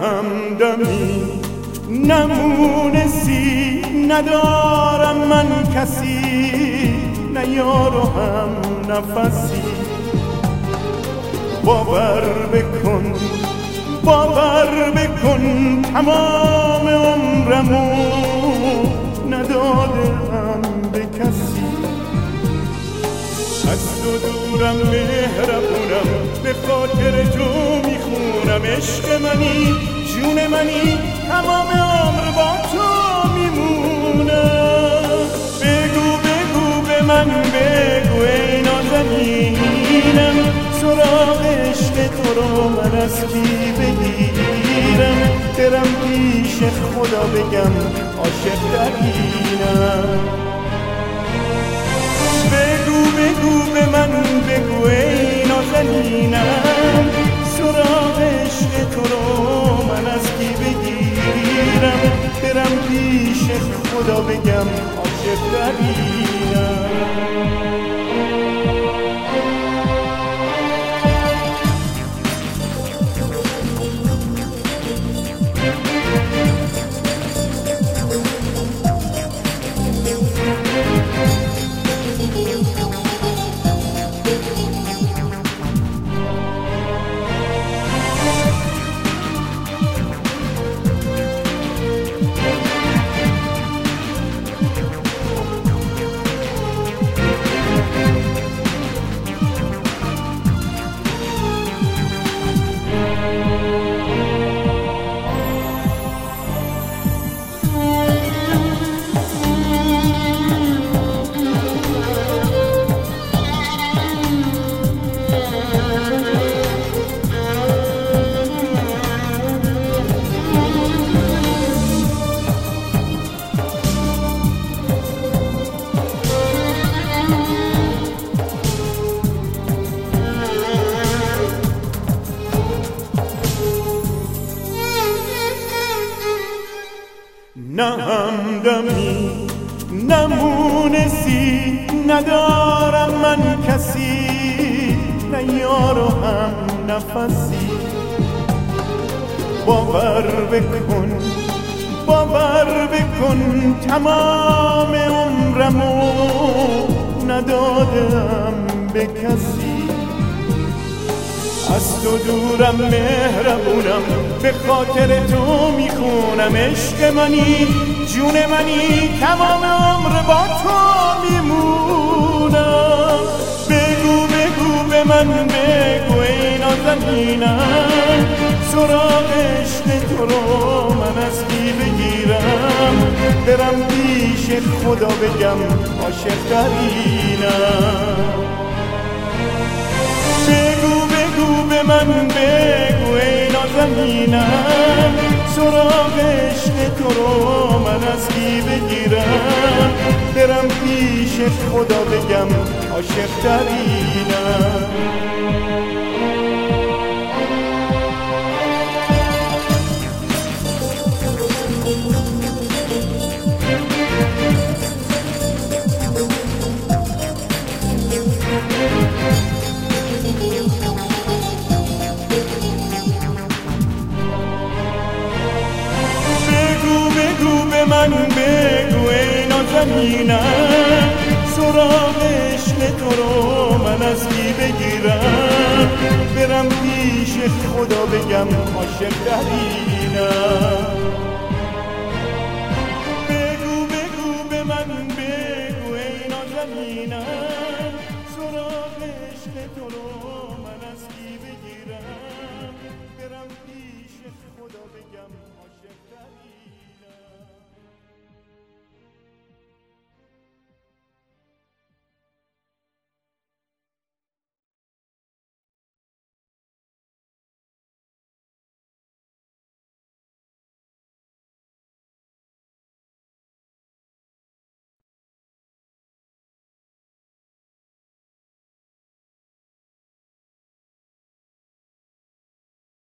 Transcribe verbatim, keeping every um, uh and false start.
همدمی نمونسی ندارم من کسی، نه یار و هم نفسی. باور بکن باور بکن تمام عمرمو ندادم به کسی. از تو دورم مهربونم، به خاطر تو میخونم. عشق منی جون منی، تمام عمر با تو میمونم. بگو بگو به من بگو ای نازنینم، سراغ عشق تو رو من از کی بگیرم؟ برم پیش خدا بگم عاشق ترینم. بگو بگو به من بگو ای نازنینم، سراغ عشق تو رو من از کی بگیرم؟ برم پیش خدا بگم عاشق ترینم. نه همدمی نمونسی ندارم من کسی، نه یار و هم نفسی. باور بکن باور بکن تمام عمرمو ندادم به کسی. از تو دورم مهربونم، به خاطر تو میخونم. عشق منی جون منی، تمام عمر با تو میمونم. بگو بگو به من بگو ای نازنینم، سراغ عشق تو رو من از کی بگیرم؟ برم پیش خدا بگم عاشق ترینم. بگو بگو به من بگو ای نازنینم، سراغ عشق تو رو من از کی بگیرم؟ برم پیش خدا بگم عاشق ترینم. من بگو ای نازنینم، سراغ عشق تو رو من از کی بگیرم؟ برم پیش خدا بگم عاشق ترینم.